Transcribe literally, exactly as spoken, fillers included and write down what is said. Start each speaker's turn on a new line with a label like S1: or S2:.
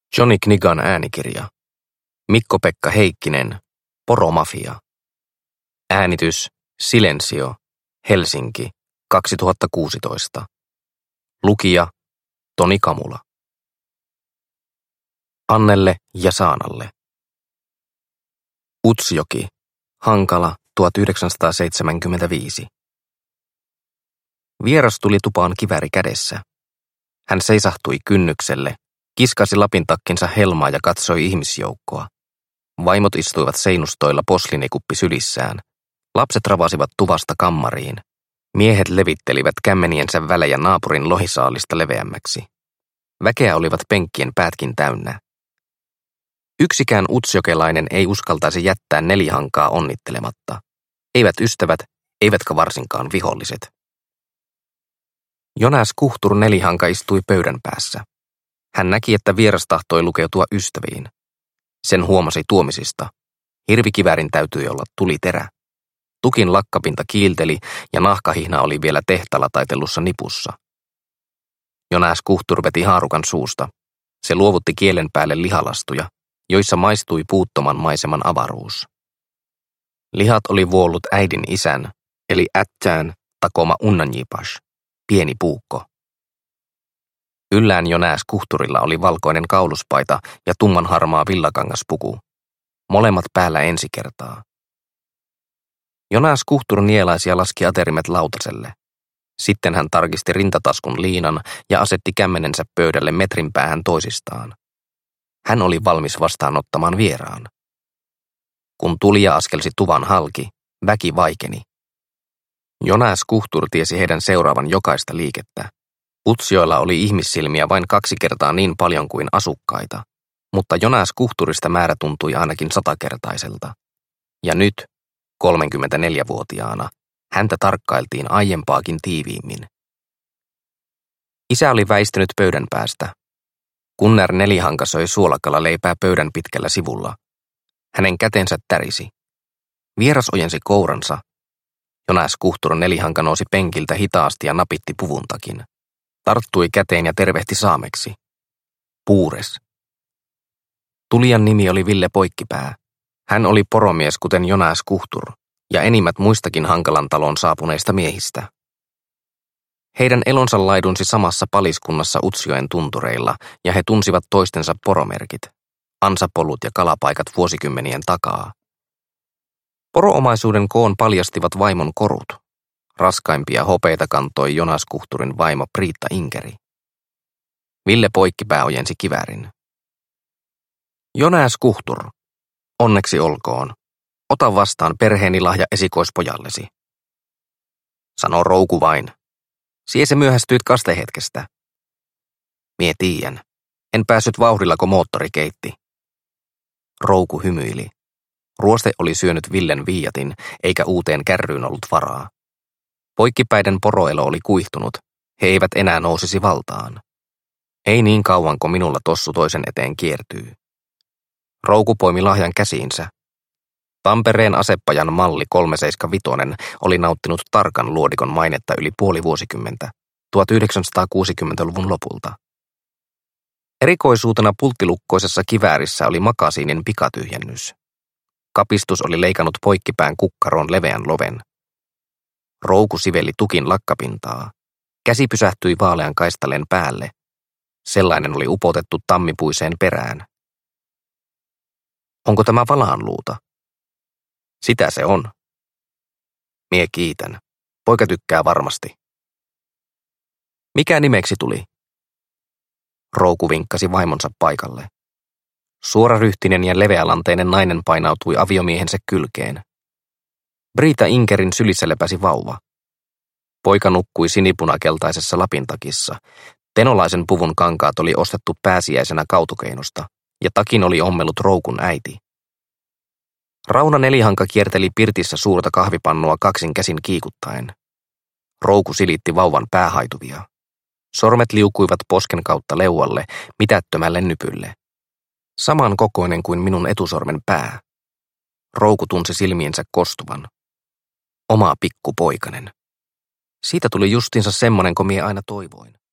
S1: Johnny Knigan äänikirja. Mikko-Pekka Heikkinen, Poromafia. Äänitys Silensio, Helsinki, kaksituhattakuusitoista. Lukija Toni Kamula. Annelle ja Saanalle. Utsjoki, Hankala, tuhatyhdeksänsataaseitsemänkymmentäviisi. Vieras tuli tupaan kivääri kädessä. Hän seisahtui kynnykselle, kiskasi lapintakkinsa helmaa ja katsoi ihmisjoukkoa. Vaimot istuivat seinustoilla posliinikuppi sylissään. Lapset ravasivat tuvasta kammariin. Miehet levittelivät kämmeniensä välejä naapurin lohisaalista leveämmäksi. Väkeä olivat penkkien päätkin täynnä. Yksikään utsjokelainen ei uskaltaisi jättää Nelihankaa onnittelematta. Eivät ystävät, eivätkä varsinkaan viholliset. Jonääs Kuhtur Nelihanka istui pöydän päässä. Hän näki, että vieras tahtoi lukeutua ystäviin. Sen huomasi tuomisista. Hirvikiväärin täytyi olla tuliterä. Tukin lakkapinta kiilteli ja nahkahihna oli vielä tehtaalla taitellussa nipussa. Jonääs Kuhtur veti haarukan suusta. Se luovutti kielen päälle lihalastuja, joissa maistui puuttoman maiseman avaruus. Lihat oli vuollut äidin isän, eli ättään takoma unnanjipas, pieni puukko. Yllään Jonääs Kuhturilla oli valkoinen kauluspaita ja tumman harmaa villakangaspuku. Molemmat päällä ensi kertaa. Jonääs Kuhtur nielaisi ja laski aterimet lautaselle. Sitten hän tarkisti rintataskun liinan ja asetti kämmenensä pöydälle metrin päähän toisistaan. Hän oli valmis vastaanottamaan vieraan. Kun tulija askelsi tuvan halki, väki vaikeni. Jonääs Kuhtur tiesi heidän seuraavan jokaista liikettä. Utsjoella oli ihmissilmiä vain kaksi kertaa niin paljon kuin asukkaita, mutta Jonääs Kuhturista määrä tuntui ainakin satakertaiselta. Ja nyt, kolmekymmentäneljävuotiaana, häntä tarkkailtiin aiempaakin tiiviimmin. Isä oli väistynyt pöydän päästä. Kunner Nelihanka söi suolakalla leipää pöydän pitkällä sivulla. Hänen kätensä tärisi. Vieras ojensi kouransa. Jonääs Kuhtur Nelihanka nousi penkiltä hitaasti ja napitti puvuntakin. Tarttui käteen ja tervehti saameksi. Puures. Tulijan nimi oli Ville Poikkipää. Hän oli poromies kuten Jonääs Kuhtur ja enimmät muistakin Hankalan taloon saapuneista miehistä. Heidän elonsa laidunsi samassa paliskunnassa Utsjoen tuntureilla ja he tunsivat toistensa poromerkit, ansapolut ja kalapaikat vuosikymmenien takaa. Poroomaisuuden koon paljastivat vaimon korut. Raskaimpia hopeita kantoi Jonääs Kuhturin vaimo Priitta Inkeri. Ville Poikkipää ojensi kiväärin. Jonääs Kuhtur, onneksi olkoon. Ota vastaan perheeni lahja esikoispojallesi. Sano Rouku vain. Sie se myöhästyit kastehetkestä. Mie tiiän. En päässyt vauhdilla, kun moottori keitti. Rouku hymyili. Ruoste oli syönyt Villen viiatin, eikä uuteen kärryyn ollut varaa. Poikkipäiden poroelo oli kuihtunut. He eivät enää nousisi valtaan. Ei niin kauan, kun minulla tossu toisen eteen kiertyy. Rouku poimi lahjan käsiinsä. Tampereen asepajan malli kolmeseiskavitonen oli nauttinut tarkan luodikon mainetta yli puoli vuosikymmentä, tuhatyhdeksänsataakuusikymmentäluvun lopulta. Erikoisuutena pulttilukkoisessa kiväärissä oli makasiinin pikatyhjennys. Kapistus oli leikannut poikkipään kukkaroon leveän loven. Rouku siveli tukin lakkapintaa. Käsi pysähtyi vaalean kaistaleen päälle. Sellainen oli upotettu tammipuiseen perään. Onko tämä valaanluuta? Sitä se on. Mie kiitän. Poika tykkää varmasti. Mikä nimeksi tuli? Rouku vinkkasi vaimonsa paikalle. Suoraryhtinen ja leveälanteinen nainen painautui aviomiehensä kylkeen. Priitta Inkerin sylissä lepäsi vauva. Poika nukkui sinipunakeltaisessa lapintakissa. Tenolaisen puvun kankaat oli ostettu pääsiäisenä kautukeinosta, ja takin oli ommellut Roukun äiti. Rauno Nelihanka kierteli pirtissä suurta kahvipannua kaksin käsin kiikuttaen. Rouku silitti vauvan päähaituvia. Sormet liukuivat posken kautta leualle, mitättömälle nypylle. Saman kokoinen kuin minun etusormen pää. Rouku tunsi silmiensä kostuvan. Oma pikkupoikanen. Siitä tuli justiinsa semmonen, kun mie aina toivoin.